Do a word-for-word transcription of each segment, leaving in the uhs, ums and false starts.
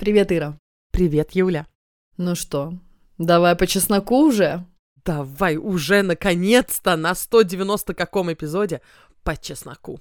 Привет, Ира. Привет, Юля. Ну что, давай по чесноку уже? Давай уже, наконец-то, на сто девяносто каком эпизоде по чесноку.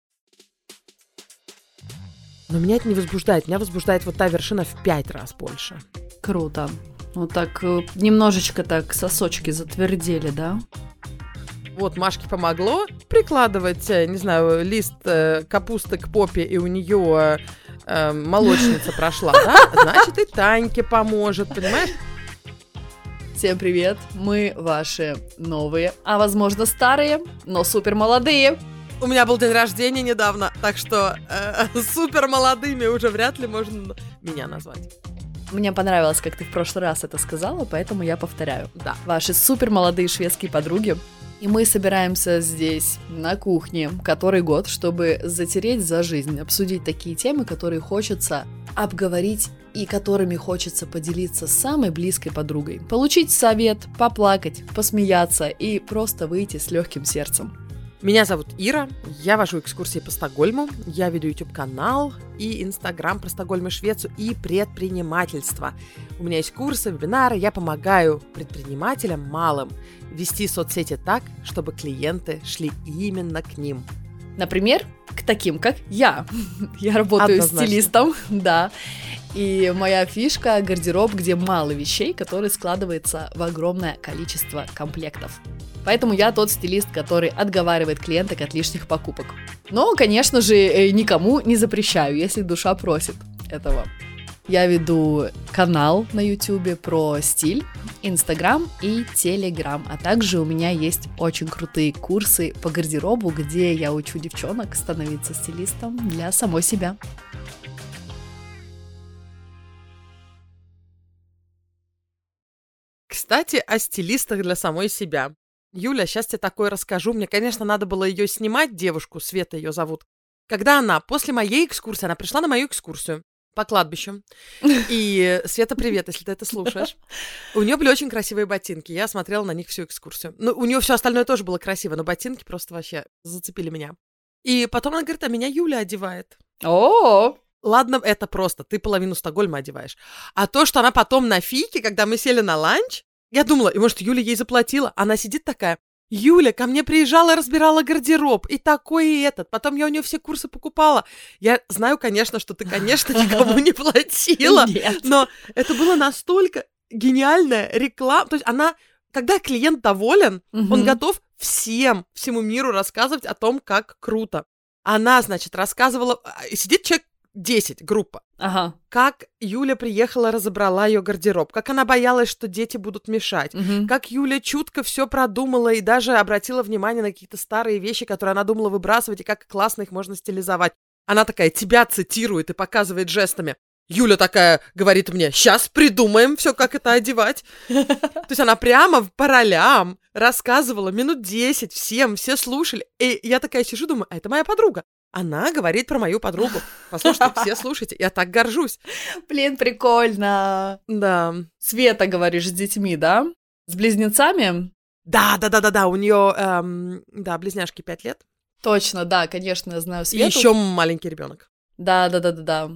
Но меня это не возбуждает. Меня возбуждает вот та вершина в пять раз больше. Круто. Вот так э, немножечко так сосочки затвердели, да? Вот Машке помогло прикладывать, э, не знаю, лист э, капусты к попе, и у нее э, молочница прошла, да? Значит, и Таньке поможет, понимаешь? Всем привет! Мы ваши новые, а возможно старые, но супер молодые. У меня был день рождения недавно, так что э, супер молодыми уже вряд ли можно меня назвать. Мне понравилось, как ты в прошлый раз это сказала, поэтому я повторяю. Да. Ваши супер молодые шведские подруги. И мы собираемся здесь, на кухне, который год, чтобы затереть за жизнь, обсудить такие темы, которые хочется обговорить и которыми хочется поделиться с самой близкой подругой. Получить совет, поплакать, посмеяться и просто выйти с легким сердцем. Меня зовут Ира, я вожу экскурсии по Стокгольму, я веду YouTube-канал и Инстаграм про Стокгольм и Швецию и предпринимательство. У меня есть курсы, вебинары, я помогаю предпринимателям малым вести соцсети так, чтобы клиенты шли именно к ним. Например, к таким, как я. Я работаю Однозначно. стилистом, да. И моя фишка — гардероб, где мало вещей, который складывается в огромное количество комплектов. Поэтому я тот стилист, который отговаривает клиенток от лишних покупок. Но, конечно же, никому не запрещаю, если душа просит этого. Я веду канал на YouTube про стиль, Инстаграм и Телеграм. А также у меня есть очень крутые курсы по гардеробу, где я учу девчонок становиться стилистом для самой себя. Кстати, о стилистах для самой себя. Юля, сейчас тебе такое расскажу. Мне, конечно, надо было ее снимать, девушку, Света ее зовут. Когда она после моей экскурсии, она пришла на мою экскурсию по кладбищу. И, Света, привет, если ты это слушаешь. У нее были очень красивые ботинки. Я смотрела на них всю экскурсию. Ну, у нее все остальное тоже было красиво, но ботинки просто вообще зацепили меня. И потом она говорит, а меня Юля одевает. О, Ладно, это просто, ты половину Стокгольма одеваешь. А то, что она потом на фике, когда мы сели на ланч, я думала, и может, Юля ей заплатила. Она сидит такая, Юля ко мне приезжала, разбирала гардероб, и такой, и этот. Потом я у нее все курсы покупала. Я знаю, конечно, что ты, конечно, никому не платила. Нет. Но это было настолько гениальная реклама. То есть она, когда клиент доволен, Мгм. он готов всем, всему миру рассказывать о том, как круто. Она, значит, рассказывала... и Сидит человек десять, группа. Ага. Как Юля приехала, разобрала ее гардероб, как она боялась, что дети будут мешать, Мгм. как Юля чутко все продумала и даже обратила внимание на какие-то старые вещи, которые она думала выбрасывать, и как классно их можно стилизовать. Она такая тебя цитирует и показывает жестами. Юля такая говорит мне, сейчас придумаем все, как это одевать. То есть она прямо по ролям рассказывала минут десять всем, все слушали. И я такая сижу, думаю, а это моя подруга. Она говорит про мою подругу. Послушайте, все слушайте, я так горжусь. Блин, прикольно. Да. Света, говоришь, с детьми, да? С близнецами? Да, да, да, да, да. У нее, да, близняшки пять лет. Точно, да, конечно, я знаю И Свету. еще маленький ребенок. Да, да, да, да, да.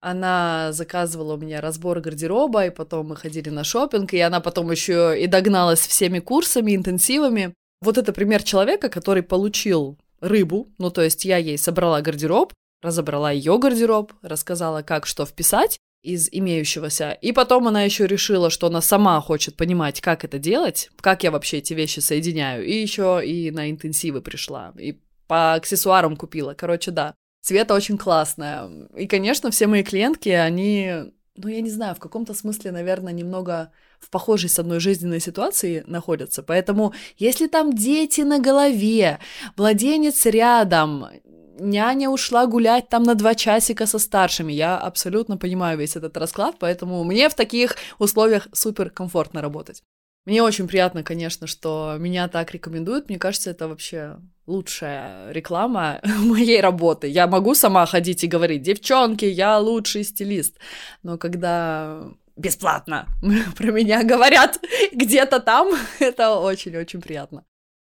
Она заказывала у меня разбор гардероба, и потом мы ходили на шопинг, и она потом еще и догналась всеми курсами, интенсивами. Вот это пример человека, который получил рыбу, ну то есть я ей собрала гардероб, разобрала ее гардероб, рассказала, как что вписать из имеющегося, и потом она еще решила, что она сама хочет понимать, как это делать, как я вообще эти вещи соединяю, и еще и на интенсивы пришла, и по аксессуарам купила, короче, да. Света очень классная. И, конечно, все мои клиентки, они, ну, я не знаю, в каком-то смысле, наверное, немного в похожей с одной жизненной ситуации находятся. Поэтому, если там дети на голове, младенец рядом, няня ушла гулять там на два часика со старшими, я абсолютно понимаю весь этот расклад, поэтому мне в таких условиях супер комфортно работать. Мне очень приятно, конечно, что меня так рекомендуют. Мне кажется, это вообще лучшая реклама моей работы. Я могу сама ходить и говорить, девчонки, я лучший стилист. Но когда бесплатно про меня говорят где-то там, это очень-очень приятно.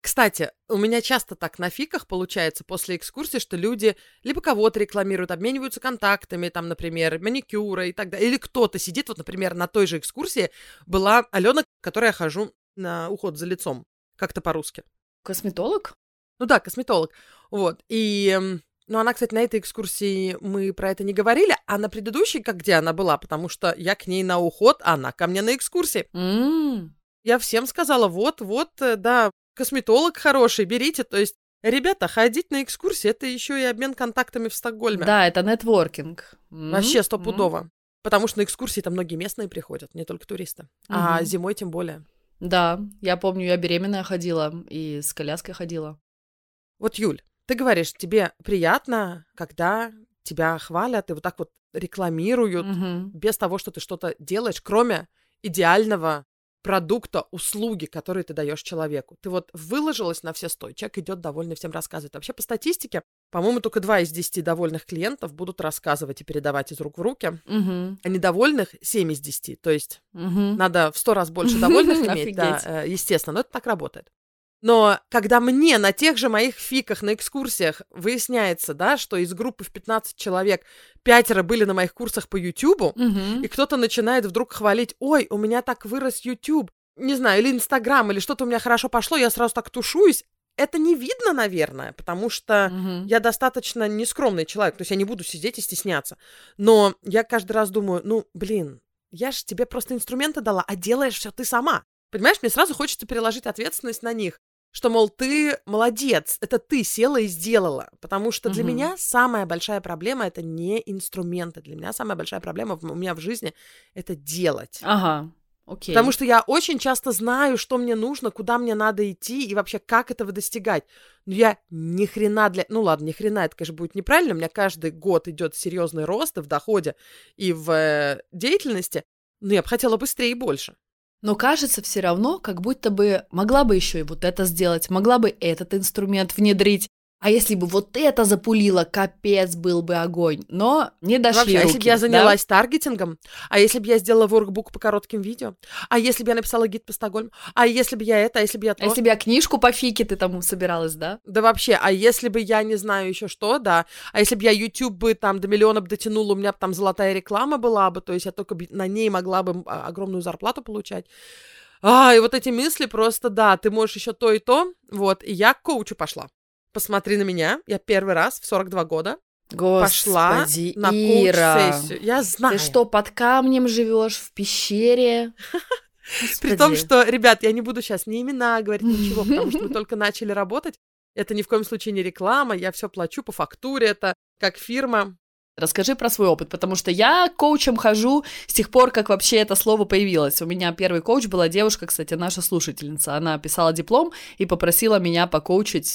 Кстати, у меня часто так на фиках получается после экскурсии, что люди либо кого-то рекламируют, обмениваются контактами, там, например, маникюра и так далее. Или кто-то сидит, вот, например, на той же экскурсии была Алена, к которой я хожу на уход за лицом. Как-то по-русски. Косметолог? Ну да, косметолог. Вот. И, ну, она, кстати, на этой экскурсии мы про это не говорили, а на предыдущей, как где она была, потому что я к ней на уход, а она ко мне на экскурсии. Mm. Я всем сказала, вот, вот, да, косметолог хороший, берите. То есть, ребята, ходить на экскурсии — это еще и обмен контактами в Стокгольме. Да, это нетворкинг. Вообще стопудово. Mm. Потому что на экскурсии-то многие местные приходят, не только туристы. Mm-hmm. А зимой тем более. Да, я помню, я беременная ходила и с коляской ходила. Вот, Юль, ты говоришь, тебе приятно, когда тебя хвалят и вот так вот рекламируют, Mm-hmm. без того, что ты что-то делаешь, кроме идеального продукта, услуги, которые ты даешь человеку. Ты вот выложилась на все сто, и человек идет довольный, всем рассказывает. Вообще, по статистике, по-моему, только два из десяти довольных клиентов будут рассказывать и передавать из рук в руки, угу. а недовольных семь из десяти. То есть угу. надо в сто раз больше довольных иметь, да, естественно, но это так работает. Но когда мне на тех же моих фиках, на экскурсиях выясняется, да, что из группы в пятнадцать человек пятеро были на моих курсах по Ютубу, угу. и кто-то начинает вдруг хвалить, ой, у меня так вырос Ютуб, не знаю, или Инстаграм, или что-то у меня хорошо пошло, я сразу так тушуюсь. Это не видно, наверное, потому что угу. я достаточно нескромный человек, то есть я не буду сидеть и стесняться. Но я каждый раз думаю, ну, блин, я же тебе просто инструменты дала, а делаешь все ты сама. Понимаешь, мне сразу хочется переложить ответственность на них. Что, мол, ты молодец, это ты села и сделала. Потому что для угу. меня самая большая проблема — это не инструменты. Для меня самая большая проблема у меня в жизни — это делать. Ага, окей. Потому что я очень часто знаю, что мне нужно, куда мне надо идти и вообще как этого достигать. Но я ни хрена для... Ну ладно, ни хрена, это, конечно, будет неправильно. У меня каждый год идет серьезный рост и в доходе, и в э, деятельности. Но я бы хотела быстрее и больше. Но кажется все равно, как будто бы могла бы еще и вот это сделать, могла бы этот инструмент внедрить. А если бы вот это запулило, капец, был бы огонь. Но не дошли Вообще, руки. А если бы я занялась да? таргетингом, а если бы я сделала воркбук по коротким видео, а если бы я написала гид по Стокгольму, а если бы я это, а если бы я то... А если бы я книжку по фике ты там собиралась, да? Да вообще, а если бы я не знаю еще что, да, а если бы я YouTube бы там до миллиона бы дотянула, у меня бы там золотая реклама была бы, то есть я только на ней могла бы огромную зарплату получать. А, и вот эти мысли просто, да, ты можешь еще то и то, вот, и я к коучу пошла. Посмотри на меня, я первый раз в сорок два года Господи, пошла на Ира, коуч-сессию. Я знаю. Ты что, под камнем живешь в пещере? При том, что, ребят, я не буду сейчас ни имена говорить, ничего, потому что мы только начали работать. Это ни в коем случае не реклама, я все плачу по фактуре, это как фирма. Расскажи про свой опыт, потому что я коучем хожу с тех пор, как вообще это слово появилось. У меня первый коуч была девушка, кстати, наша слушательница. Она писала диплом и попросила меня покоучить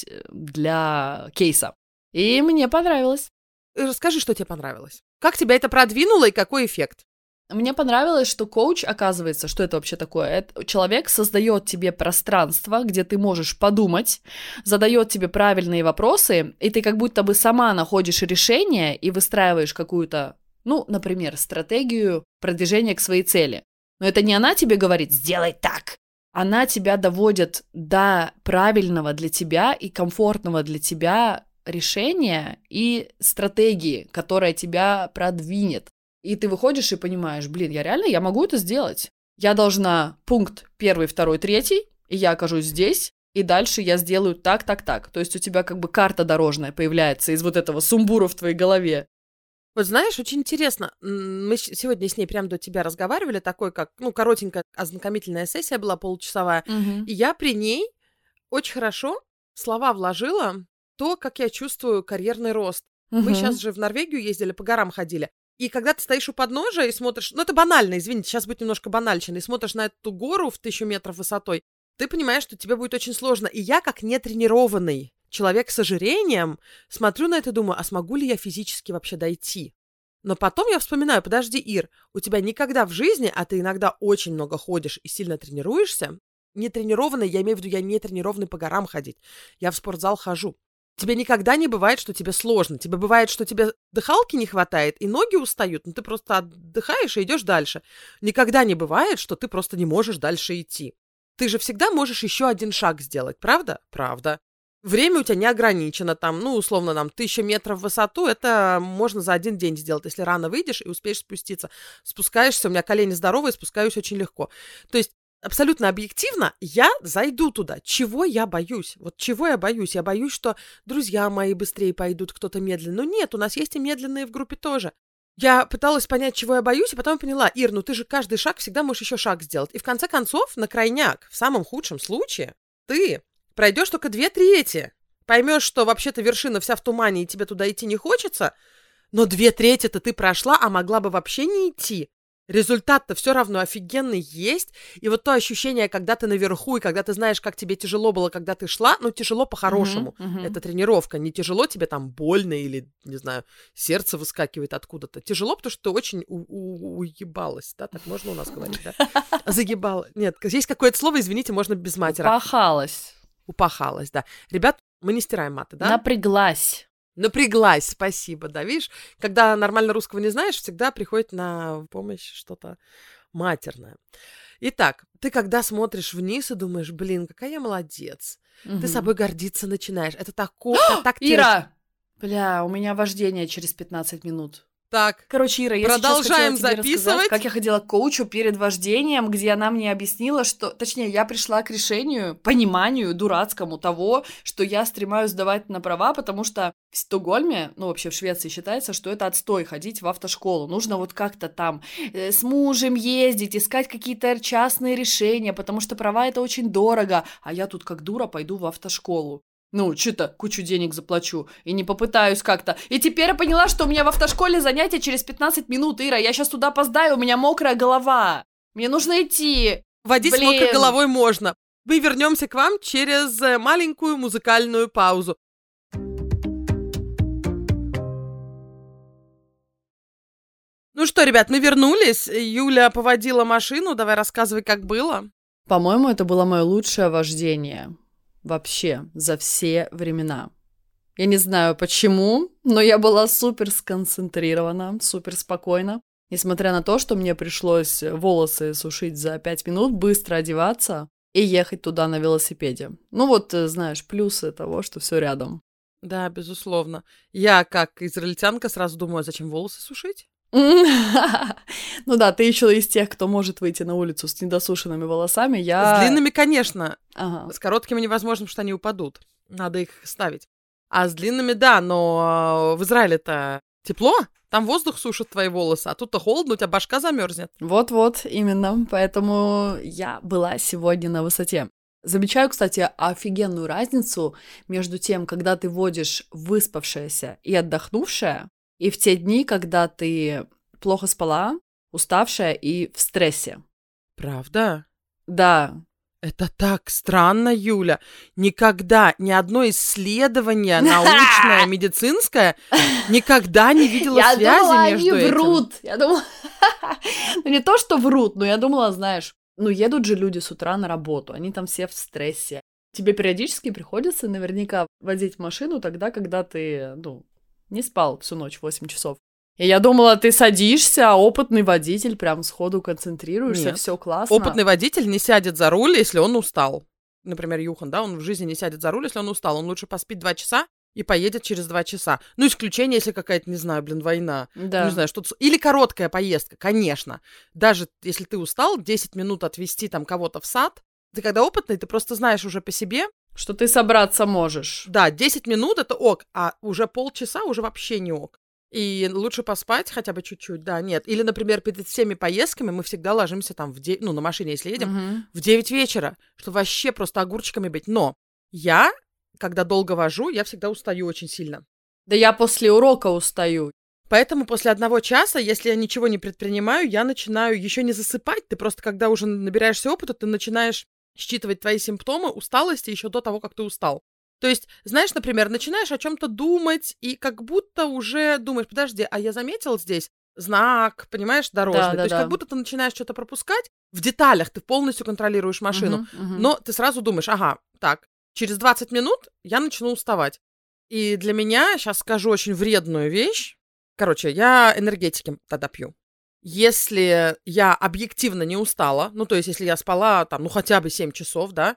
для кейса. И мне понравилось. Расскажи, что тебе понравилось. Как тебя это продвинуло и какой эффект? Мне понравилось, что коуч, оказывается, что это вообще такое? Это человек создает тебе пространство, где ты можешь подумать, задает тебе правильные вопросы, и ты как будто бы сама находишь решение и выстраиваешь какую-то, ну, например, стратегию продвижения к своей цели. Но это не она тебе говорит «сделай так». Она тебя доводит до правильного для тебя и комфортного для тебя решения и стратегии, которая тебя продвинет. И ты выходишь и понимаешь, блин, я реально, я могу это сделать. Я должна пункт первый, второй, третий, и я окажусь здесь, и дальше я сделаю так, так, так. То есть у тебя как бы карта дорожная появляется из вот этого сумбура в твоей голове. Вот знаешь, очень интересно, мы сегодня с ней прямо до тебя разговаривали, такой как, ну, коротенькая ознакомительная сессия была полчасовая, Угу. и я при ней очень хорошо слова вложила, то, как я чувствую карьерный рост. Угу. Мы сейчас же в Норвегию ездили, по горам ходили. И когда ты стоишь у подножия и смотришь... Ну, это банально, извините, сейчас будет немножко банальщина. И смотришь на эту гору в тысячу метров высотой, ты понимаешь, что тебе будет очень сложно. И я, как нетренированный человек с ожирением, смотрю на это и думаю, а смогу ли я физически вообще дойти? Но потом я вспоминаю, подожди, Ир, у тебя никогда в жизни, а ты иногда очень много ходишь и сильно тренируешься, нетренированный, я имею в виду, я не тренированный по горам ходить, я в спортзал хожу. Тебе никогда не бывает, что тебе сложно. Тебе бывает, что тебе дыхалки не хватает, и ноги устают, но ты просто отдыхаешь и идешь дальше. Никогда не бывает, что ты просто не можешь дальше идти. ты же всегда можешь еще один шаг сделать, правда? Правда. Время у тебя не ограничено, там, ну, условно, там, тысяча метров в высоту, это можно за один день сделать, если рано выйдешь и успеешь спуститься. Спускаешься, у меня колени здоровые, спускаюсь очень легко. То есть абсолютно объективно я зайду туда. Чего я боюсь? Вот чего я боюсь? Я боюсь, что друзья мои быстрее пойдут, кто-то медленно. Но нет, у нас есть и медленные в группе тоже. Я пыталась понять, чего я боюсь, и потом поняла: Ир, ну ты же каждый шаг всегда можешь еще шаг сделать. И в конце концов, на крайняк, в самом худшем случае, ты пройдешь только две трети. Поймешь, что вообще-то вершина вся в тумане, и тебе туда идти не хочется, но две трети-то ты прошла, а могла бы вообще не идти. Результат-то все равно офигенный есть. И вот то ощущение, когда ты наверху, и когда ты знаешь, как тебе тяжело было, когда ты шла, ну, тяжело по-хорошему. Uh-huh, uh-huh. Это тренировка. Не тяжело тебе там больно или, не знаю, сердце выскакивает откуда-то. Тяжело, потому что ты очень у- у- уебалась, да? Так можно у нас говорить, да? Загибала. Нет, есть какое-то слово, извините, можно без матера. Упахалась. Упахалась, да. Ребят, мы не стираем маты, да? Напряглась. Напряглась, спасибо, да, видишь? Когда нормально русского не знаешь, всегда приходит на помощь что-то матерное. Итак, ты когда смотришь вниз и думаешь: блин, какая я молодец. Угу. Ты собой гордиться начинаешь. Это тако, так... Ира! Бля, у меня вождение через пятнадцать минут. Так, короче, Ира, я продолжаем сейчас хотела тебе записывать. Как я ходила к коучу перед вождением, где она мне объяснила, что... Точнее, я пришла к решению, пониманию дурацкому того, что я стремаюсь сдавать на права, потому что в Стокгольме, ну, вообще в Швеции считается, что это отстой ходить в автошколу. Нужно вот как-то там э, с мужем ездить, искать какие-то частные решения, потому что права — это очень дорого. А я тут как дура пойду в автошколу. Ну, что-то кучу денег заплачу и не попытаюсь как-то. И теперь я поняла, что у меня в автошколе занятия через пятнадцать минут, Ира. Я сейчас туда опоздаю, у меня мокрая голова. Мне нужно идти. Водить Блин. с мокрой головой можно. Мы вернемся к вам через маленькую музыкальную паузу. Ну что, ребят, мы вернулись. Юля поводила машину. Давай рассказывай, как было. По-моему, это было мое лучшее вождение. Вообще, за все времена. Я не знаю почему, но я была супер сконцентрирована, супер спокойна. Несмотря на то, что мне пришлось волосы сушить за пять минут, быстро одеваться и ехать туда на велосипеде. Ну вот, знаешь, плюсы того, что все рядом. Да, безусловно. Я, как израильтянка, сразу думаю: зачем волосы сушить? Ну да, ты еще из тех, кто может выйти на улицу с недосушенными волосами. Я... С длинными, конечно. Ага. С короткими невозможно, потому что они упадут. Надо их ставить. А с длинными, да, но в Израиле-то тепло, там воздух сушит твои волосы, а тут-то холодно, у тебя башка замерзнет. Вот-вот, именно. Поэтому я была сегодня на высоте. Замечаю, кстати, офигенную разницу между тем, когда ты водишь выспавшаяся и отдохнувшая, и в те дни, когда ты плохо спала, уставшая и в стрессе. Правда? Да. Это так странно, Юля. Никогда ни одно исследование научное, медицинское никогда не видела я связи думала, между они этим. Врут. Я думала, ну не то, что врут, но я думала, знаешь, ну едут же люди с утра на работу, они там все в стрессе. Тебе периодически приходится наверняка водить машину тогда, когда ты, ну, не спал всю ночь восемь часов. И я думала, ты садишься, а опытный водитель прям сходу концентрируешься, все классно. Опытный водитель не сядет за руль, если он устал. Например, Юхан, да, он в жизни не сядет за руль, если он устал. Он лучше поспит два часа и поедет через два часа. Ну, исключение, если какая-то, не знаю, блин, война. Да. Не знаю, что-то... Или короткая поездка, конечно. Даже если ты устал, десять минут отвезти там кого-то в сад. Ты когда опытный, ты просто знаешь уже по себе, что ты собраться можешь. Да, десять минут — это ок, а уже полчаса уже вообще не ок. И лучше поспать хотя бы чуть-чуть, да, нет. Или, например, перед всеми поездками мы всегда ложимся там, в де... ну, на машине, если едем, угу. в девять вечера, чтобы вообще просто огурчиками быть. Но я, когда долго вожу, я всегда устаю очень сильно. Да я после урока устаю. Поэтому после одного часа, если я ничего не предпринимаю, я начинаю еще не засыпать. Ты просто, когда уже набираешься опыта, ты начинаешь считывать твои симптомы усталости еще до того, как ты устал. То есть, знаешь, например, начинаешь о чем-то думать, и как будто уже думаешь: подожди, а я заметил здесь знак, понимаешь, дорожный. Да, да, То есть, да. как будто ты начинаешь что-то пропускать. В деталях ты полностью контролируешь машину. Угу, угу. Но ты сразу думаешь: ага, так, через двадцать минут я начну уставать. И для меня, сейчас скажу очень вредную вещь. Короче, я энергетики тогда пью. если я объективно не устала, ну, то есть, если я спала, там, ну, хотя бы семь часов, да,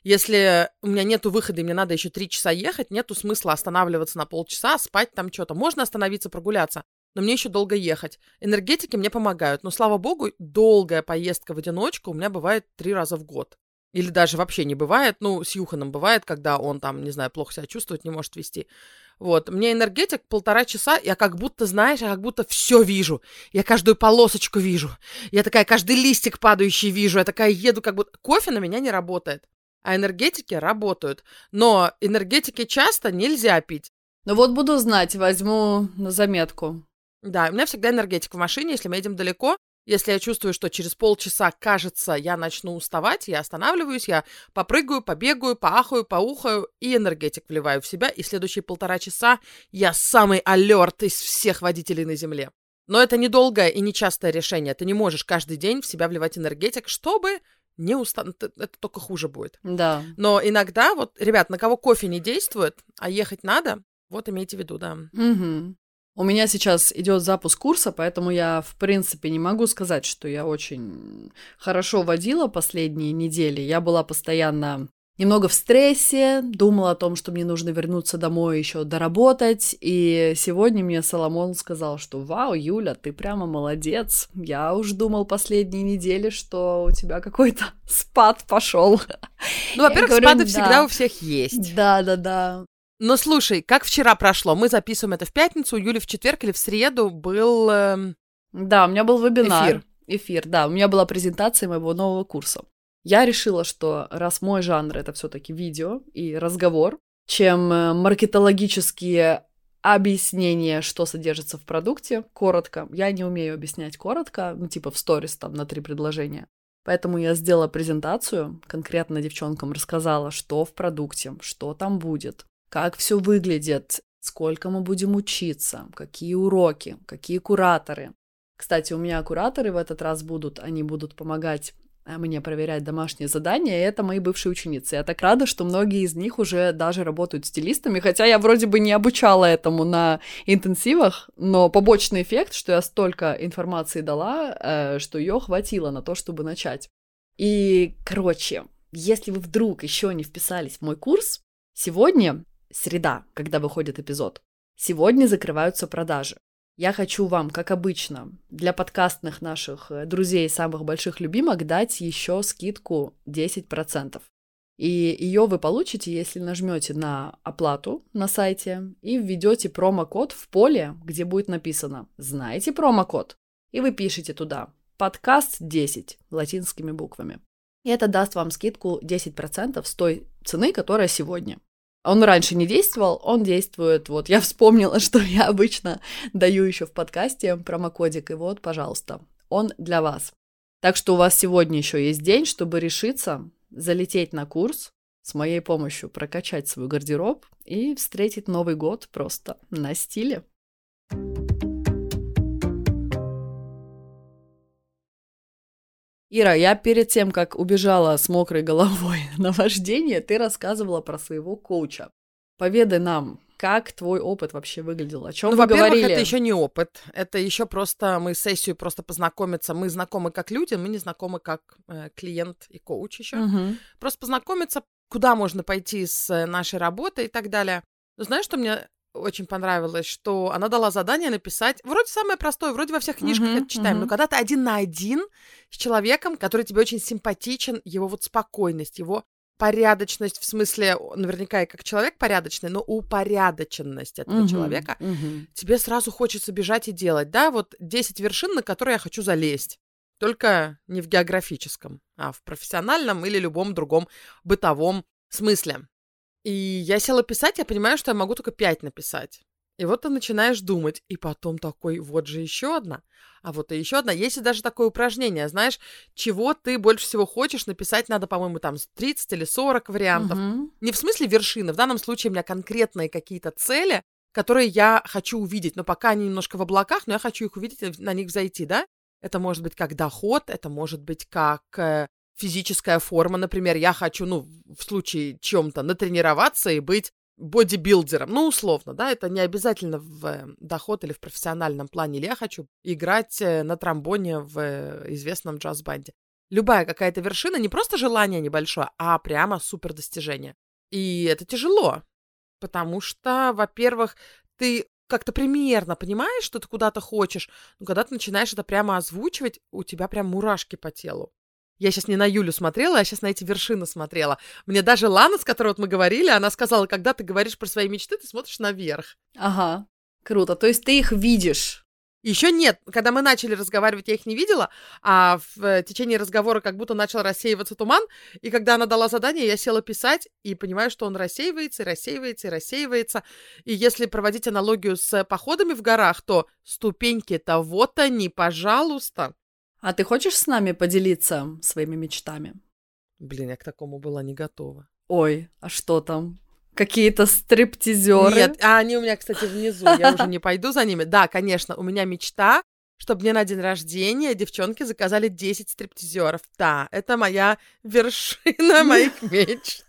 если у меня нету выхода, и мне надо еще три часа ехать, нету смысла останавливаться на полчаса, спать там что-то. Можно остановиться, прогуляться, но мне еще долго ехать. Энергетики мне помогают, но, слава богу, долгая поездка в одиночку у меня бывает три раза в год. Или даже вообще не бывает, ну, с Юханом бывает, когда он там, не знаю, плохо себя чувствует, не может вести. Вот, мне энергетик полтора часа, я как будто, знаешь, я как будто все вижу. Я каждую полосочку вижу. Я такая, каждый листик падающий вижу. Я такая еду, как будто... Кофе на меня не работает, а энергетики работают. Но энергетики часто нельзя пить. Ну вот буду знать, возьму на заметку. Да, у меня всегда энергетик в машине, если мы едем далеко. Если я чувствую, что через полчаса, кажется, я начну уставать, я останавливаюсь, я попрыгаю, побегаю, поахаю, поухаю и энергетик вливаю в себя. И следующие полтора часа я самый алерт из всех водителей на земле. Но это недолгое и нечастое решение. Ты не можешь каждый день в себя вливать энергетик, чтобы не устануть. Это только хуже будет. Да. Но иногда, вот, ребят, на кого кофе не действует, а ехать надо, вот имейте в виду, да. Угу. У меня сейчас идет запуск курса, поэтому я, в принципе, не могу сказать, что я очень хорошо водила последние недели. Я была постоянно немного в стрессе, думала о том, что мне нужно вернуться домой еще доработать. И сегодня мне Соломон сказал, что «Вау, Юля, ты прямо молодец. Я уж думал последние недели, что у тебя какой-то спад пошел». Ну, во-первых, говорю, спады да. всегда у всех есть. Да-да-да. Но слушай, как вчера прошло? Мы записываем это в пятницу, у Юли в четверг или в среду был... Э... Да, у меня был вебинар. Эфир. Эфир, да. У меня была презентация моего нового курса. Я решила, что раз мой жанр — это все-таки видео и разговор, чем маркетологические объяснения, что содержится в продукте, коротко. Я не умею объяснять коротко, ну, типа в сторис там на три предложения. Поэтому я сделала презентацию, конкретно девчонкам рассказала, что в продукте, что там будет, как все выглядит, сколько мы будем учиться, какие уроки, какие кураторы. Кстати, у меня кураторы в этот раз будут, они будут помогать мне проверять домашние задания, и это мои бывшие ученицы. Я так рада, что многие из них уже даже работают стилистами, хотя я вроде бы не обучала этому на интенсивах, но побочный эффект, что я столько информации дала, что ее хватило на то, чтобы начать. И, короче, если вы вдруг еще не вписались в мой курс, сегодня, среда, когда выходит эпизод, сегодня закрываются продажи. Я хочу вам, как обычно, для подкастных наших друзей, самых больших любимок, дать еще скидку десять процентов. И ее вы получите, если нажмете на оплату на сайте и введете промокод в поле, где будет написано «Знаете промокод?» И вы пишете туда «Подкаст десять» латинскими буквами. И это даст вам скидку десять процентов с той цены, которая сегодня. Он раньше не действовал, он действует, вот, я вспомнила, что я обычно даю еще в подкасте промокодик, и вот, пожалуйста, он для вас. Так что у вас сегодня еще есть день, чтобы решиться залететь на курс, с моей помощью прокачать свой гардероб и встретить Новый год просто на стиле. Ира, я перед тем, как убежала с мокрой головой на вождение, ты рассказывала про своего коуча. Поведай нам, как твой опыт вообще выглядел, о чем ну, вы во-первых, говорили? это еще не опыт, это еще просто мы сессию просто познакомиться, мы знакомы как люди, мы не знакомы как э, клиент и коуч еще. Угу. Просто познакомиться, куда можно пойти с нашей работой и так далее. Но знаешь, что мне очень понравилось, что она дала задание написать, вроде самое простое, вроде во всех книжках uh-huh, это читаем, uh-huh. но когда ты один на один с человеком, который тебе очень симпатичен, его вот спокойность, его порядочность, в смысле, наверняка и как человек порядочный, но упорядоченность этого uh-huh, человека, uh-huh. тебе сразу хочется бежать и делать, да, вот десять вершин, на которые я хочу залезть, только не в географическом, а в профессиональном или любом другом бытовом смысле. И я села писать, я понимаю, что я могу только пять написать. И вот ты начинаешь думать, и потом такой, вот же еще одна, а вот и еще одна. Есть и даже такое упражнение, знаешь, чего ты больше всего хочешь написать, надо, по-моему, там тридцать или сорок вариантов. Uh-huh. Не в смысле вершины, в данном случае у меня конкретные какие-то цели, которые я хочу увидеть, но пока они немножко в облаках, но я хочу их увидеть, на них взойти, да? Это может быть как доход, это может быть как... физическая форма, например, я хочу, ну, в случае чем-то натренироваться и быть бодибилдером, ну, условно, да, это не обязательно в доход или в профессиональном плане, или я хочу играть на тромбоне в известном джаз-банде. Любая какая-то вершина, не просто желание небольшое, а прямо супер достижение. И это тяжело, потому что, во-первых, ты как-то примерно понимаешь, что ты куда-то хочешь, но когда ты начинаешь это прямо озвучивать, у тебя прям мурашки по телу. Я сейчас не на Юлю смотрела, а сейчас на эти вершины смотрела. Мне даже Лана, с которой вот мы говорили, она сказала, когда ты говоришь про свои мечты, ты смотришь наверх. Ага, круто. То есть ты их видишь? Еще нет. Когда мы начали разговаривать, я их не видела, а в течение разговора как будто начал рассеиваться туман, и когда она дала задание, я села писать и понимаю, что он рассеивается, и рассеивается, и рассеивается. И если проводить аналогию с походами в горах, то ступеньки-то вот они, пожалуйста. А ты хочешь с нами поделиться своими мечтами? Блин, я к такому была не готова. Ой, а что там? Какие-то стриптизеры? Нет, а они у меня, кстати, внизу. Я уже не пойду за ними. Да, конечно, у меня мечта, чтобы мне на день рождения девчонки заказали десять стриптизеров. Да, это моя вершина моих мечт.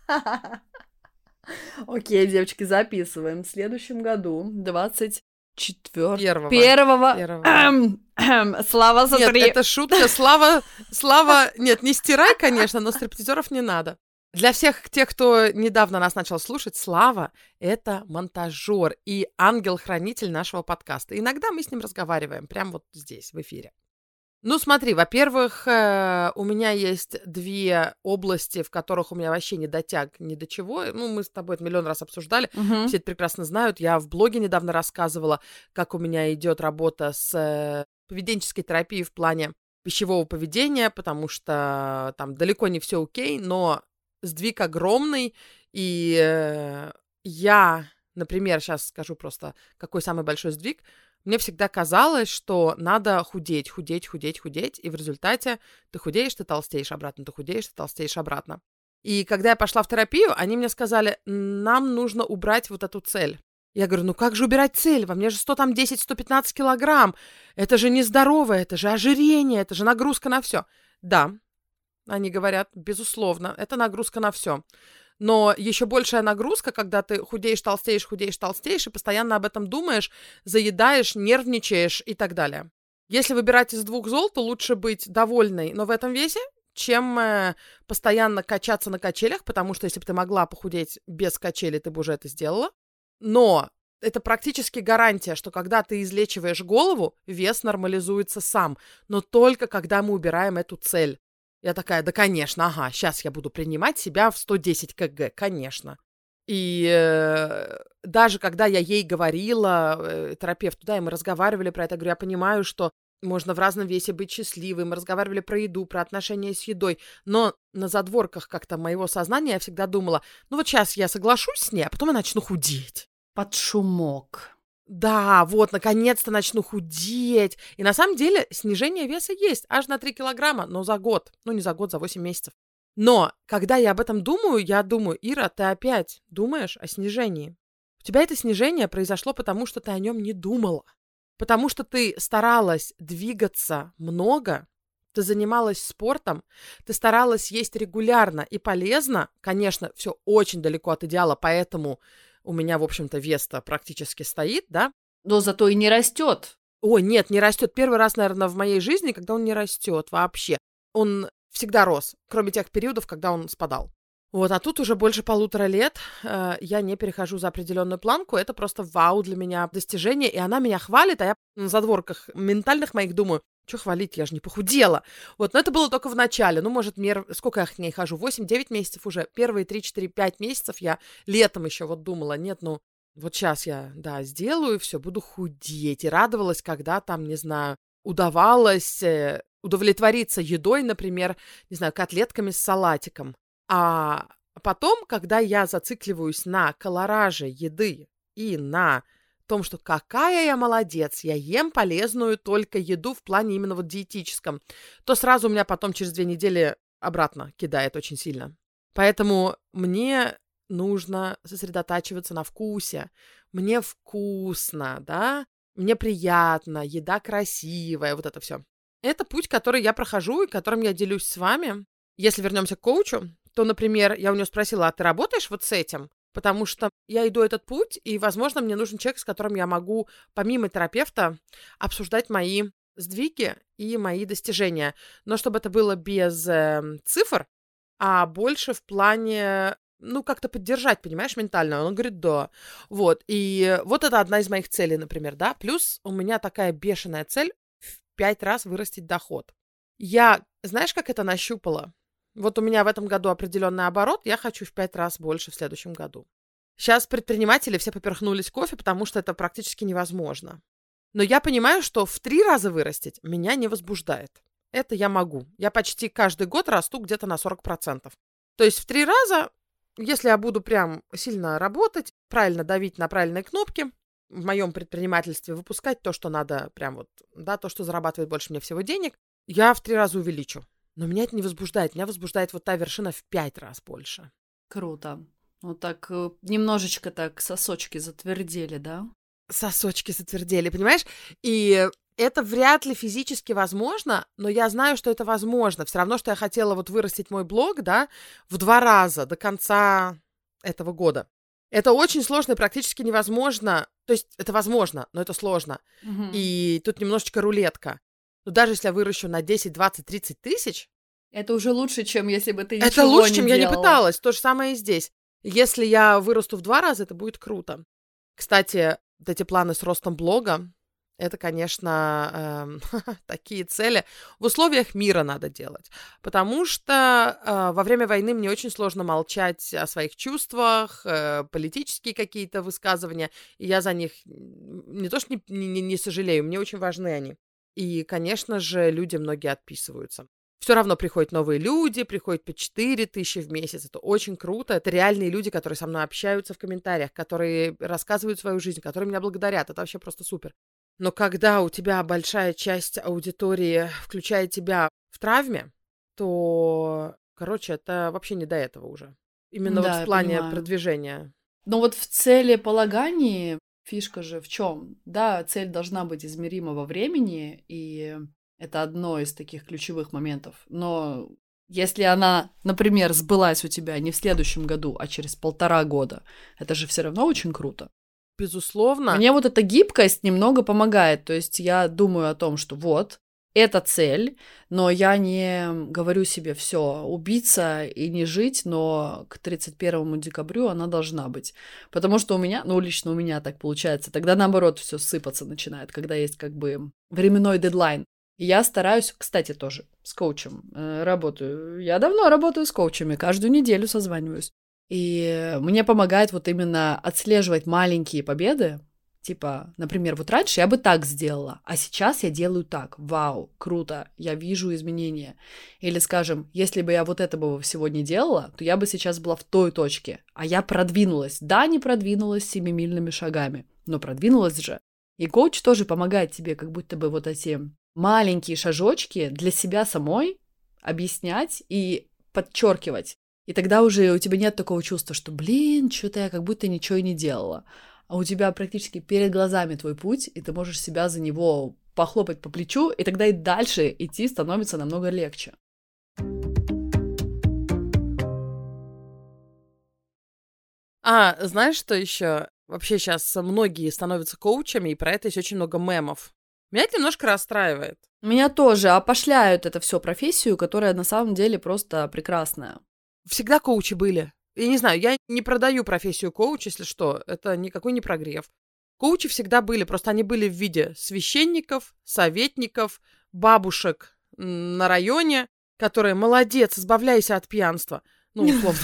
Окей, девочки, записываем. В следующем году, двадцать четвёртого... Первого. Первого... Первого. Эм, эм, Слава, смотри. Нет, это шутка. Слава, Слава... Нет, не стирай, конечно, но стриптизеров не надо. Для всех тех, кто недавно нас начал слушать, Слава — это монтажер и ангел-хранитель нашего подкаста. Иногда мы с ним разговариваем прямо вот здесь, в эфире. Ну, смотри, во-первых, у меня есть две области, в которых у меня вообще не дотяг ни до чего. Ну, мы с тобой это миллион раз обсуждали, Угу. все это прекрасно знают. Я в блоге недавно рассказывала, как у меня идет работа с поведенческой терапией в плане пищевого поведения, потому что там далеко не все окей, но сдвиг огромный, и э, я, например, сейчас скажу просто, какой самый большой сдвиг. Мне всегда казалось, что надо худеть, худеть, худеть, худеть, и в результате ты худеешь, ты толстеешь обратно, ты худеешь, ты толстеешь обратно. И когда я пошла в терапию, они мне сказали, нам нужно убрать вот эту цель. Я говорю, ну как же убирать цель? Во мне же сто десять - сто пятнадцать килограмм. Это же нездорово, это же ожирение, это же нагрузка на все. Да, они говорят, безусловно, это нагрузка на все. Но еще большая нагрузка, когда ты худеешь, толстеешь, худеешь, толстеешь, и постоянно об этом думаешь, заедаешь, нервничаешь и так далее. Если выбирать из двух зол, то лучше быть довольной, но в этом весе, чем э, постоянно качаться на качелях, потому что если бы ты могла похудеть без качелей, ты бы уже это сделала. Но это практически гарантия, что когда ты излечиваешь голову, вес нормализуется сам, но только когда мы убираем эту цель. Я такая, да, конечно, ага, сейчас я буду принимать себя в сто десять килограмм, конечно. И э, даже когда я ей говорила, э, терапевту, да, и мы разговаривали про это, я говорю, я понимаю, что можно в разном весе быть счастливой, мы разговаривали про еду, про отношения с едой, но на задворках как-то моего сознания я всегда думала, ну вот сейчас я соглашусь с ней, а потом я начну худеть. Под шумок. Да, вот, наконец-то начну худеть. И на самом деле снижение веса есть аж на три килограмма, но за год. Ну, не за год, за восемь месяцев. Но когда я об этом думаю, я думаю, Ира, ты опять думаешь о снижении. У тебя это снижение произошло потому, что ты о нем не думала. Потому что ты старалась двигаться много, ты занималась спортом, ты старалась есть регулярно и полезно. Конечно, все очень далеко от идеала, поэтому у меня, в общем-то, вес-то практически стоит, да? Но зато и не растет. Ой, нет, не растет. Первый раз, наверное, в моей жизни, когда он не растет вообще. Он всегда рос, кроме тех периодов, когда он спадал. Вот, а тут уже больше полутора лет э, я не перехожу за определенную планку. Это просто вау для меня достижение, и она меня хвалит, а я на задворках ментальных моих думаю, что хвалить, я же не похудела. Вот, но это было только в начале. Ну, может, мер... сколько я к ней хожу? восемь-девять месяцев уже. Первые три, четыре, пять месяцев я летом еще вот думала, нет, ну, вот сейчас я, да, сделаю, все, буду худеть. И радовалась, когда там, не знаю, удавалось э, удовлетвориться едой, например, не знаю, котлетками с салатиком. А потом, когда я зацикливаюсь на колораже еды и на том, что какая я молодец, я ем полезную только еду в плане именно вот диетическом, то сразу у меня потом через две недели обратно кидает очень сильно. Поэтому мне нужно сосредотачиваться на вкусе. Мне вкусно, да, мне приятно, еда красивая, вот это все. Это путь, который я прохожу и которым я делюсь с вами. Если вернемся к коучу, то, например, я у нее спросила, а ты работаешь вот с этим? потому что я иду этот путь, и, возможно, мне нужен человек, с которым я могу, помимо терапевта, обсуждать мои сдвиги и мои достижения. Но чтобы это было без э, цифр, а больше в плане, ну, как-то поддержать, понимаешь, ментально. Он говорит, да. Вот, и вот это одна из моих целей, например, да. Плюс у меня такая бешеная цель в пять раз вырастить доход. Я, знаешь, как это нащупала? Вот у меня в этом году определенный оборот, я хочу в пять раз больше в следующем году. Сейчас предприниматели все поперхнулись кофе, потому что это практически невозможно. Но я понимаю, что в три раза вырастить меня не возбуждает. Это я могу. Я почти каждый год расту где-то на сорок процентов. То есть в три раза, если я буду прям сильно работать, правильно давить на правильные кнопки, в моем предпринимательстве выпускать то, что надо, прям вот, да, то, что зарабатывает больше мне всего денег, я в три раза увеличу. Но меня это не возбуждает. Меня возбуждает вот та вершина в пять раз больше. Круто. Вот так э, немножечко так сосочки затвердели, да? Сосочки затвердели, понимаешь? И это вряд ли физически возможно, но я знаю, что это возможно. Все равно, что я хотела вот вырастить мой блог, да, в два раза до конца этого года. Это очень сложно и практически невозможно. То есть это возможно, но это сложно. Угу. И тут немножечко рулетка. Но даже если я выращу на десять, двадцать, тридцать тысяч... Это уже лучше, чем если бы ты ничего не Это лучше, не чем делала. я не пыталась. То же самое и здесь. Если я вырасту в два раза, это будет круто. Кстати, вот эти планы с ростом блога, это, конечно, э, такие цели в условиях мира надо делать. Потому что э, во время войны мне очень сложно молчать о своих чувствах, э, политические какие-то высказывания, и я за них не то что не, не, не сожалею, мне очень важны они. И, конечно же, люди многие отписываются. Все равно приходят новые люди, приходят по четыре тысячи в месяц. Это очень круто. Это реальные люди, которые со мной общаются в комментариях, которые рассказывают свою жизнь, которые меня благодарят. Это вообще просто супер. Но когда у тебя большая часть аудитории включает тебя в травме, то, короче, это вообще не до этого уже. Именно Да, вот в я плане понимаю. продвижения. Но вот в целеполагании фишка же в чем? Да, цель должна быть измерима во времени, и это одно из таких ключевых моментов. Но если она, например, сбылась у тебя не в следующем году, а через полтора года, это же все равно очень круто. Безусловно. Мне вот эта гибкость немного помогает. То есть я думаю о том, что вот, это цель, но я не говорю себе, все, убиться и не жить, но к тридцать первому декабря она должна быть. Потому что у меня, ну, лично у меня так получается, тогда наоборот все сыпаться начинает, когда есть как бы временной дедлайн. И я стараюсь, кстати, тоже с коучем э, работаю. Я давно работаю с коучами, каждую неделю созваниваюсь. И мне помогает вот именно отслеживать маленькие победы. Типа, например, вот раньше я бы так сделала, а сейчас я делаю так. Вау, круто, я вижу изменения. Или, скажем, если бы я вот это бы всего не делала, то я бы сейчас была в той точке, а я продвинулась. Да, не продвинулась семимильными шагами, но продвинулась же. И коуч тоже помогает тебе как будто бы вот эти маленькие шажочки для себя самой объяснять и подчеркивать. И тогда уже у тебя нет такого чувства, что, блин, что-то я как будто ничего и не делала. А у тебя практически перед глазами твой путь, и ты можешь себя за него похлопать по плечу, и тогда и дальше идти становится намного легче. А, знаешь, что еще? Вообще сейчас многие становятся коучами, и про это есть очень много мемов. Меня это немножко расстраивает. Меня тоже опошляют это все профессию, которая на самом деле просто прекрасная. Всегда коучи были. Я не знаю, я не продаю профессию коуча, если что. Это никакой не прогрев. Коучи всегда были, просто они были в виде священников, советников, бабушек на районе, которые, молодец, избавляйся от пьянства. Ну, условно.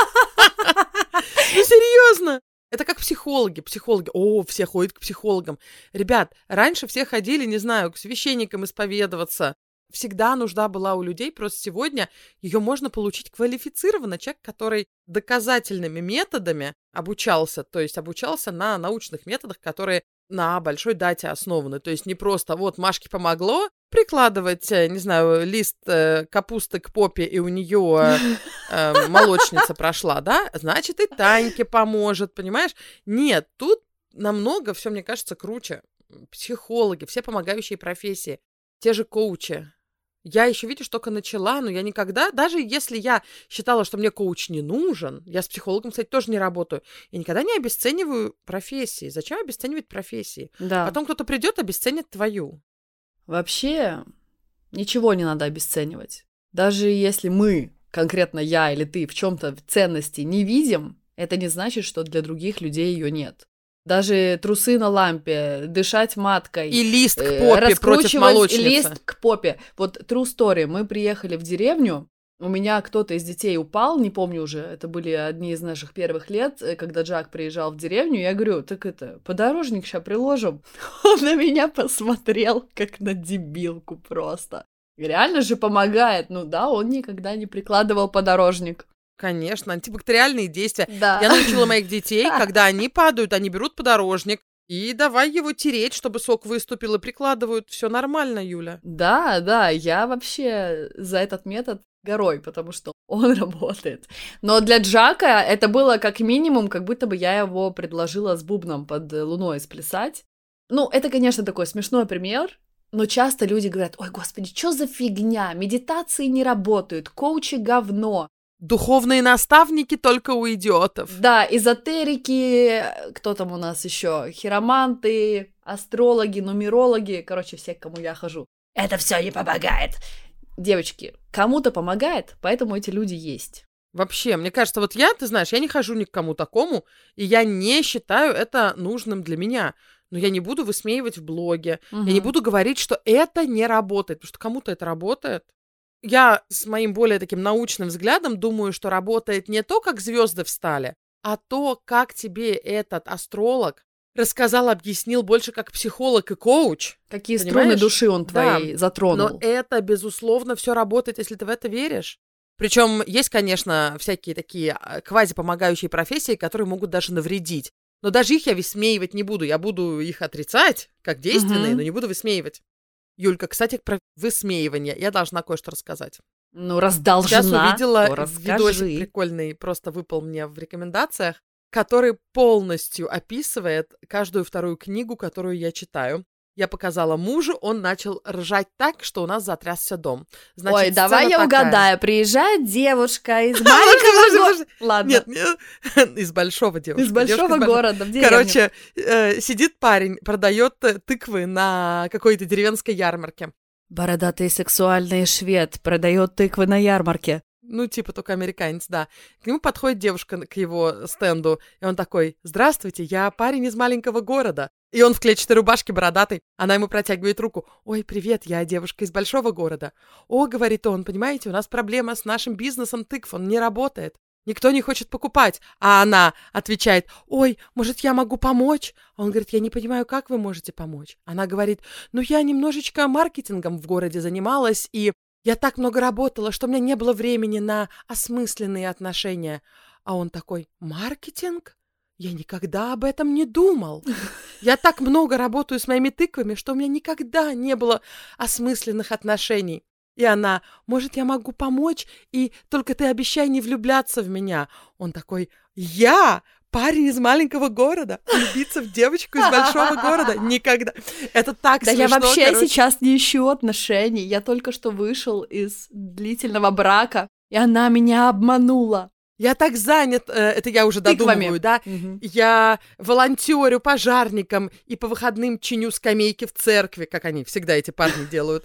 Ну, серьезно. Это как психологи. Психологи. О, все ходят к психологам. Ребят, раньше все ходили, не знаю, к священникам исповедоваться. Всегда нужда была у людей, просто сегодня ее можно получить квалифицированно. Человек, который доказательными методами обучался, то есть обучался на научных методах, которые на большой дате основаны. То есть не просто вот Машке помогло прикладывать, не знаю, лист капусты к попе, и у нее э, молочница прошла, да? Значит, и Таньке поможет, понимаешь? Нет, тут намного все, мне кажется, круче. Психологи, все помогающие профессии, те же коучи. Я еще, видишь, только начала, но я никогда, даже если я считала, что мне коуч не нужен, я с психологом, кстати, тоже не работаю, я никогда не обесцениваю профессии. Зачем обесценивать профессии? Да. Потом кто-то придет, обесценит твою. Вообще ничего не надо обесценивать. Даже если мы, конкретно я или ты, в чем-то ценности не видим, это не значит, что для других людей ее нет. Даже трусы на лампе, дышать маткой. И лист к попе против молочницы. Лист к попе. Вот true story. Мы приехали в деревню, у меня кто-то из детей упал, не помню уже, это были одни из наших первых лет, когда Джак приезжал в деревню, я говорю, так это, подорожник сейчас приложим. Он на меня посмотрел, как на дебилку просто. И реально же помогает. Ну да, он никогда не прикладывал подорожник. Конечно, антибактериальные действия. Да. Я научила моих детей, когда они падают, они берут подорожник и давай его тереть, чтобы сок выступил, и прикладывают. Все нормально, Юля. Да, да, я вообще за этот метод горой, потому что он работает. Но для Джака это было как минимум, как будто бы я его предложила с бубном под луной сплясать. Ну, это, конечно, такой смешной пример, но часто люди говорят, ой, господи, что за фигня, медитации не работают, коучи говно. Духовные наставники только у идиотов. Да, эзотерики, кто там у нас еще, хироманты, астрологи, нумерологи, короче, все, к кому я хожу. Это все не помогает. Девочки, кому-то помогает, поэтому эти люди есть. Вообще, мне кажется, вот я, ты знаешь, я не хожу ни к кому такому, и я не считаю это нужным для меня. Но я не буду высмеивать в блоге, угу. Я не буду говорить, что это не работает, потому что кому-то это работает. Я с моим более таким научным взглядом думаю, что работает не то, как звезды встали, а то, как тебе этот астролог рассказал, объяснил больше как психолог и коуч. Какие понимаешь? Струны души он твоей да. затронул. Но это, безусловно, все работает, если ты в это веришь. Причем есть, конечно, всякие такие квазипомогающие профессии, которые могут даже навредить. Но даже их я высмеивать не буду. Я буду их отрицать, как действенные, угу. но не буду высмеивать. Юлька, кстати, про высмеивание. Я должна кое-что рассказать. Ну, раз должна, Сейчас увидела то видосик прикольный, просто выпал мне в рекомендациях, который полностью описывает каждую вторую книгу, которую я читаю. Я показала мужу, он начал ржать так, что у нас затрясся дом. Значит, ой, давай я такая. угадаю. Приезжает девушка из маленького города. Ладно. Нет, нет, из большого девушка. Из большого города, в деревне. Короче, э, сидит парень, продает тыквы на какой-то деревенской ярмарке. Бородатый сексуальный швед продает тыквы на ярмарке. Ну, типа только американец, да. К нему подходит девушка к его стенду, и он такой: «Здравствуйте, я парень из маленького города». И он в клетчатой рубашке, бородатый. Она ему протягивает руку. «Ой, привет, я девушка из большого города». «О, — говорит он, — понимаете, у нас проблема с нашим бизнесом тыкв, он не работает. Никто не хочет покупать». А она отвечает: «Ой, может, я могу помочь?» А он говорит: «Я не понимаю, как вы можете помочь?» Она говорит: «Ну, я немножечко маркетингом в городе занималась, и я так много работала, что у меня не было времени на осмысленные отношения». А он такой: «Маркетинг? Я никогда об этом не думал. Я так много работаю с моими тыквами, что у меня никогда не было осмысленных отношений». И она: «Может, я могу помочь, и только ты обещай не влюбляться в меня». Он такой: «Я? Парень из маленького города? Влюбиться в девочку из большого города? Никогда». Это так да смешно. Да я вообще короче. сейчас не ищу отношений. Я только что вышел из длительного брака, и она меня обманула. Я так занят, э, это я уже додумываю, да? Угу. Я волонтерю пожарником и по выходным чиню скамейки в церкви, как они всегда эти парни делают.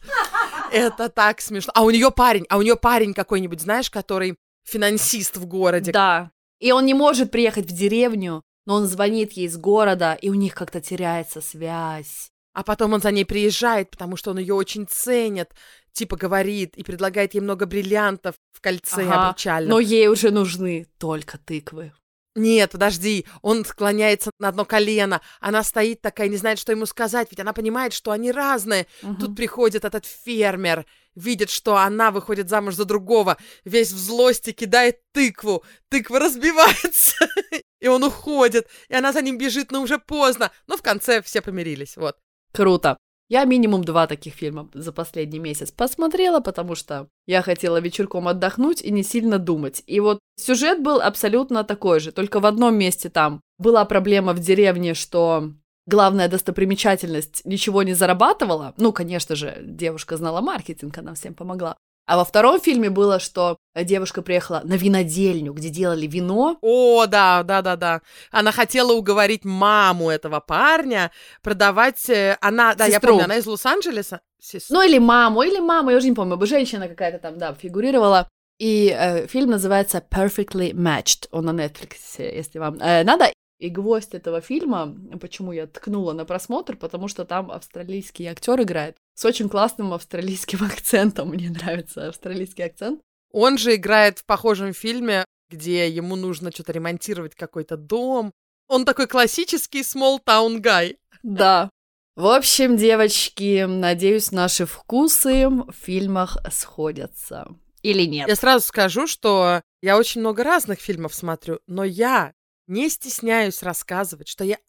Это так смешно. А у нее парень, а у нее парень какой-нибудь, знаешь, который финансист в городе. Да. И он не может приехать в деревню, но он звонит ей из города, и у них как-то теряется связь. А потом он за ней приезжает, потому что он ее очень ценит, типа говорит и предлагает ей много бриллиантов в кольце ага, обручальном. Но ей уже нужны только тыквы. Нет, подожди, он склоняется на одно колено, она стоит такая, не знает, что ему сказать, ведь она понимает, что они разные. Угу. Тут приходит этот фермер, видит, что она выходит замуж за другого, весь в злости кидает тыкву, тыква разбивается, и он уходит, и она за ним бежит, но уже поздно, но в конце все помирились, вот. Круто. Я минимум два таких фильма за последний месяц посмотрела, потому что я хотела вечерком отдохнуть и не сильно думать. И вот сюжет был абсолютно такой же, только в одном месте там была проблема в деревне, что главная достопримечательность ничего не зарабатывала. Ну, конечно же, девушка знала маркетинг, она всем помогла. А во втором фильме было, что девушка приехала на винодельню, где делали вино. О, да, да, да, да. Она хотела уговорить маму этого парня продавать... Она, да, Сестру. я помню, она из Лос-Анджелеса. Сестру. Ну, или маму, или мама, я уже не помню, женщина какая-то там, да, фигурировала. И э, фильм называется Perfectly Matched, он на Netflix, если вам э, надо. И гвоздь этого фильма, почему я ткнула на просмотр, потому что там австралийский актер играет с очень классным австралийским акцентом. Мне нравится австралийский акцент. Он же играет в похожем фильме, где ему нужно что-то ремонтировать, какой-то дом. Он такой классический small town guy. Да. В общем, девочки, надеюсь, наши вкусы в фильмах сходятся. Или нет? Я сразу скажу, что я очень много разных фильмов смотрю, но я не стесняюсь рассказывать, что я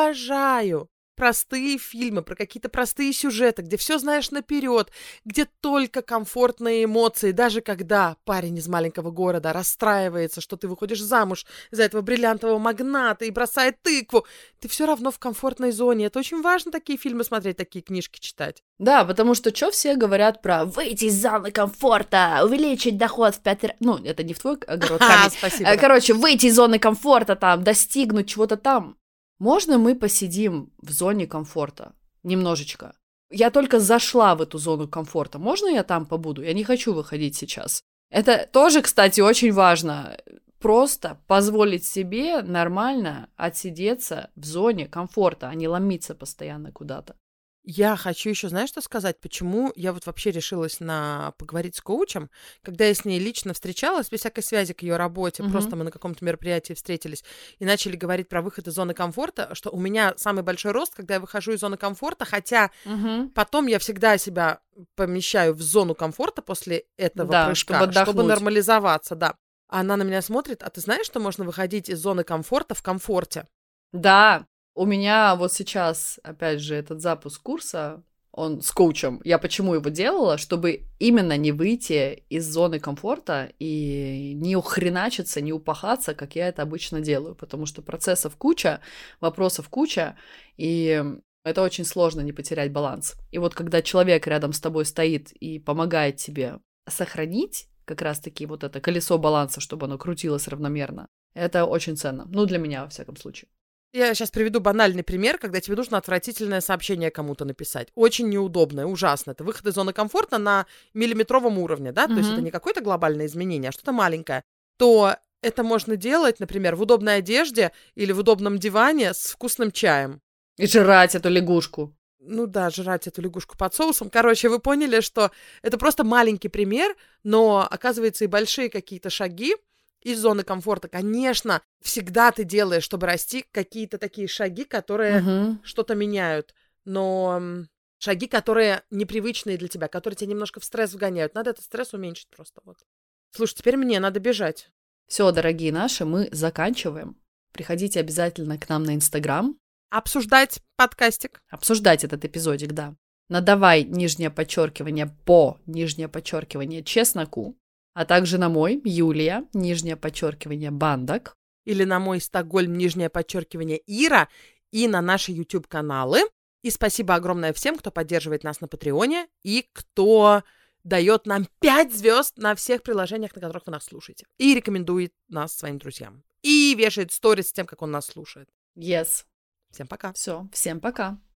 обожаю простые фильмы про какие-то простые сюжеты, где все знаешь наперед, где только комфортные эмоции, даже когда парень из маленького города расстраивается, что ты выходишь замуж за этого бриллиантового магната и бросает тыкву, ты все равно в комфортной зоне. Это очень важно, такие фильмы смотреть, такие книжки читать. Да, потому что что все говорят про выйти из зоны комфорта, увеличить доход в пять раз. Ну, это не в твой огород камень. Спасибо. Короче, выйти из зоны комфорта, там, достигнуть чего-то там. Можно мы посидим в зоне комфорта? Немножечко. Я только зашла в эту зону комфорта. Можно я там побуду? Я не хочу выходить сейчас. Это тоже, кстати, очень важно. Просто позволить себе нормально отсидеться в зоне комфорта, а не ломиться постоянно куда-то. Я хочу еще, знаешь, что сказать? Почему я вот вообще решилась на поговорить с коучем, когда я с ней лично встречалась, без всякой связи к ее работе, Мгм. просто мы на каком-то мероприятии встретились и начали говорить про выход из зоны комфорта, что у меня самый большой рост, когда я выхожу из зоны комфорта, хотя Мгм. потом я всегда себя помещаю в зону комфорта после этого Да, прыжка, чтобы чтобы отдохнуть. нормализоваться, да. Она на меня смотрит, а ты знаешь, что можно выходить из зоны комфорта в комфорте? Да, у меня вот сейчас, опять же, этот запуск курса, он с коучем. Я почему его делала? Чтобы именно не выйти из зоны комфорта и не ухреначиться, не упахаться, как я это обычно делаю. Потому что процессов куча, вопросов куча, и это очень сложно не потерять баланс. И вот когда человек рядом с тобой стоит и помогает тебе сохранить как раз-таки вот это колесо баланса, чтобы оно крутилось равномерно, это очень ценно. Ну, для меня, во всяком случае. Я сейчас приведу банальный пример, когда тебе нужно отвратительное сообщение кому-то написать. Очень неудобное, ужасно. Это выход из зоны комфорта на миллиметровом уровне, да? То есть Мгм. это не какое-то глобальное изменение, а что-то маленькое. То это можно делать, например, в удобной одежде или в удобном диване с вкусным чаем. И жрать эту лягушку. Ну да, жрать эту лягушку под соусом. Короче, вы поняли, что это просто маленький пример, но, оказывается, и большие какие-то шаги из зоны комфорта. Конечно, всегда ты делаешь, чтобы расти, какие-то такие шаги, которые Мгм. что-то меняют. Но м, шаги, которые непривычные для тебя, которые тебя немножко в стресс вгоняют. Надо этот стресс уменьшить просто. Вот. Слушай, теперь мне надо бежать. Все, дорогие наши, мы заканчиваем. Приходите обязательно к нам на Инстаграм, Обсуждать подкастик. обсуждать этот эпизодик, да. Надавай нижнее подчеркивание по нижнее подчеркивание чесноку, а также на мой, Юлия, нижнее подчеркивание бандок. Или на мой Стокгольм, нижнее подчеркивание Ира. И на наши YouTube-каналы. И спасибо огромное всем, кто поддерживает нас на Патреоне и кто дает нам пять звезд на всех приложениях, на которых вы нас слушаете. И рекомендует нас своим друзьям. И вешает сторис с тем, как он нас слушает. Yes. Всем пока. Все, всем пока.